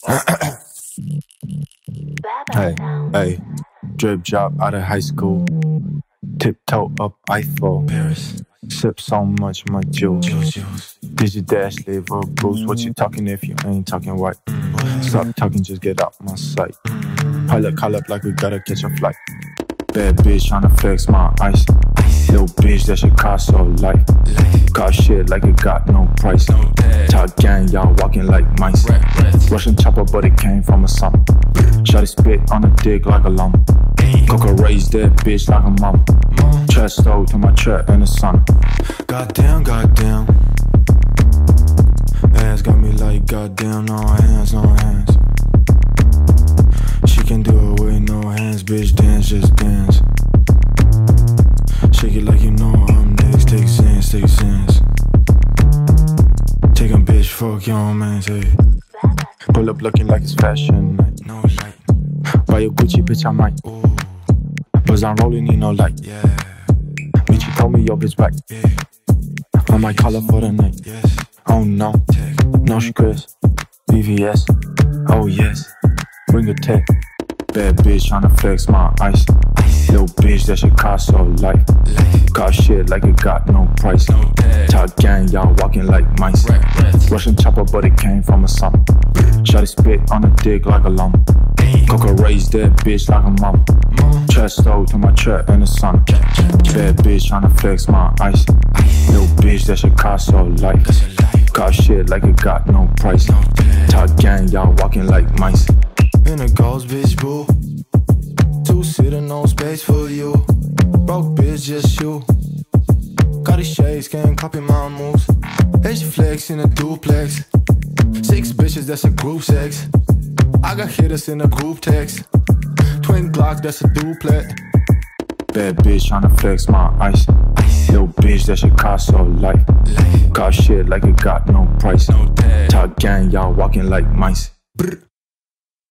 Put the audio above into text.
Hey, hey, drip drop out of high school, tiptoe up Eiffel, Paris, sip so much my juice. Did you dash liver boost? What you talking if you ain't talking white? Stop talking, just get out my sight. Pilot call up like we gotta catch a flight. Bad bitch tryna flex my ice. Little bitch that should cost so life. Cost shit like it got no price. Top gang, y'all walking like mice. Russian chopper, but it came from a summer. Shotty spit on a dick like a llama. Coco raised that bitch like a mama. Chest stove to my trap in the sun. Goddamn, goddamn. Ass got me like goddamn, no hands, no hands. She can do it with no hands, bitch, dance, just dance. Shake it like you know I'm next, take sense, take sense. Take a bitch, fuck your man, say. Pull up looking like it's fashion night, no light. Buy your Gucci, bitch, I might. Ooh. Buzz I'm rolling, need no light, yeah. Bitch, you told me your bitch back, yeah. I might call her for the night, yes. Oh no, no stress, BVS, oh yes. Bring a tech. Bad bitch tryna flex my ice. Little bitch that should cost so life. Cost shit like it got no price. Top gang, y'all walking like mice. Russian chopper, but it came from a summer. Shotty spit on a dick like a llama. Coco raised that bitch like a mama. Chest stove to my trap in the sun. Bad bitch tryna flex my ice. Little bitch that should cost so life. Cost shit like it got no price. Top gang, y'all walking like mice. In a ghost bitch boo. Two-seater, no space for you. Broke bitch, just you. Got these shades, can't copy my moves. Asian flex in a duplex. 6 bitches, that's a group sex. I got hitters in a group text. Twin Glock, that's a duplex. Bad bitch tryna flex my ice. Little bitch that should cost so life. Cost shit like it got no price. Top gang, y'all walking like mice. Brr.